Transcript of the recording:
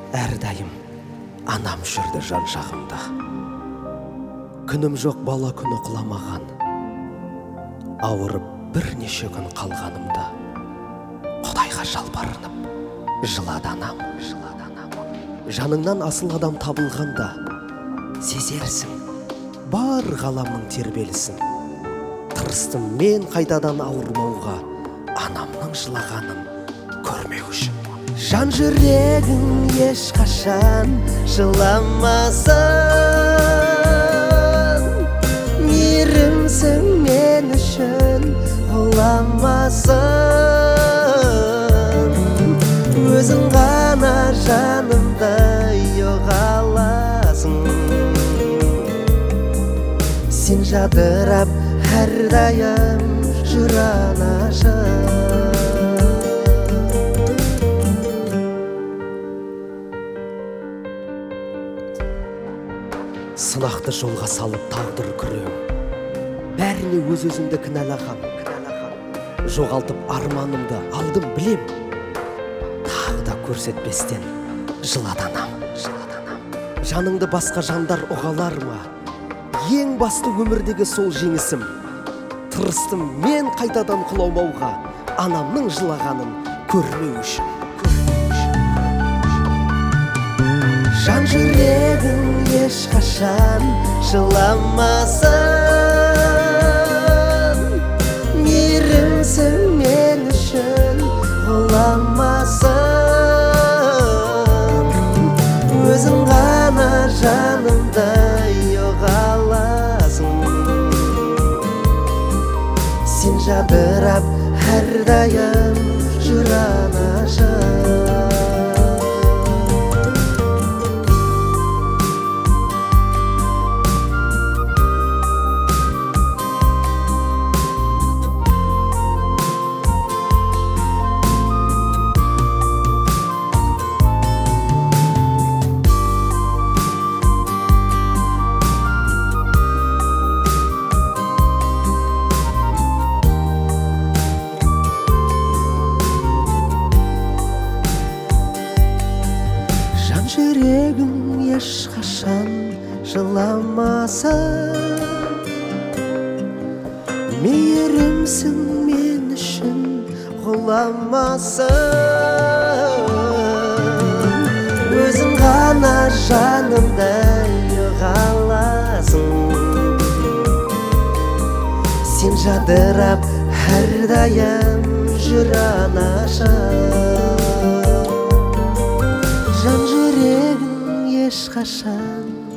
әрдайым анам жүрді жан жағымда. Күнім жоқ бала күні құламаған, ауырып бірнеше күн қалғанымда. Құдайға жалбарынып жылады анам. Жаныңнан асыл адам табылғанда, сезерсің бар ғаламның тербелісін. Тырыстым мен қайтадан ауырмауға, анамның жылағанын көрмеу үшін. Жан жүрегің ешқашан жыламасын, мейірімсің мен үшін ғұламасын. Өзің ғана жанымда ұғаласың, сен жадырап әрдайым жүр анашым. Сынақты жолға салып тағдыр күрең, бәріне өз-өзімді кінәлаған. Жоғалтып арманымды алдым білем, тағы да көрсетпестен жылады анам. Жаныңды басқа жандар ұғалар ма? Ең басты өмірдегі сол жеңісім. Тырыстым мен қайтадан құламауға, анамның жылағанын көрмеу үшін. Жан жүрегің ешқашан жыламасын, мейірімсің мен үшін ғұламасын. Өзің ғана жанымда ұғаласың, сен жадырап әрдайым жүр анашым. Жүрегің ешқашан жыламасын, мейірімсің мен үшін ғұламасын. Өзің ғана жанымда ұғаласың, сен жадырап әрдайым жүр анашым. Жан жүрегің ешқашан